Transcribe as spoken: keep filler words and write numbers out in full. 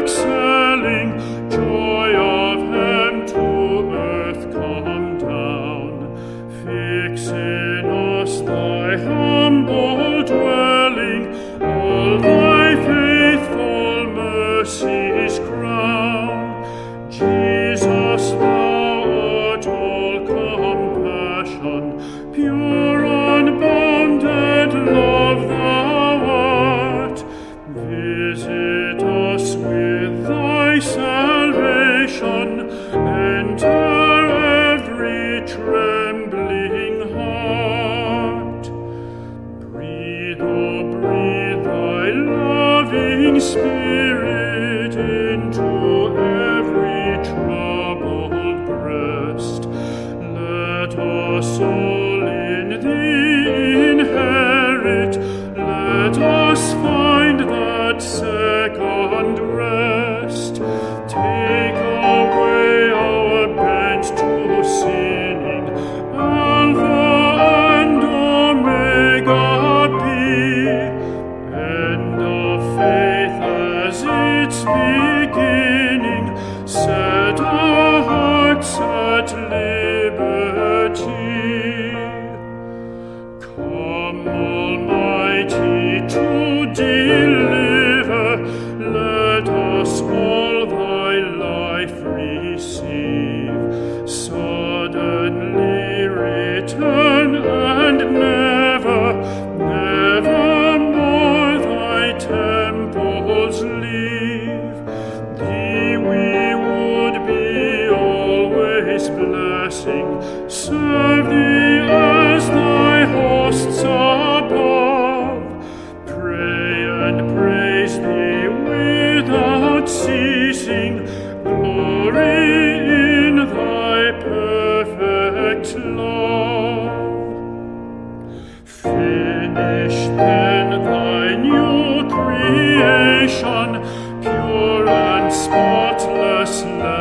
excelling, joy of heaven to earth come down. Fix in us thy humble dwelling, all thy faithful mercies crown. Jesus, thou art all compassion, pure unbounded love thou art. Visit us with thy salvation, enter every trembling heart. Breathe, oh breathe thy loving Spirit into every troubled breast. Let us all in thee inherit, let us find that second rest. Take away our bent to sinning, Alpha and Omega be, end of faith as its beginning, set our hearts at liberty. Come, Almighty, to deliver, let us all thy life receive. Suddenly return and never, never more thy temples leave. Thee we would be always blessing, serve thee as thy hosts above, pray and praise thee without ceasing, glory in thy perfect love. Finish then thy new creation, pure and spotless.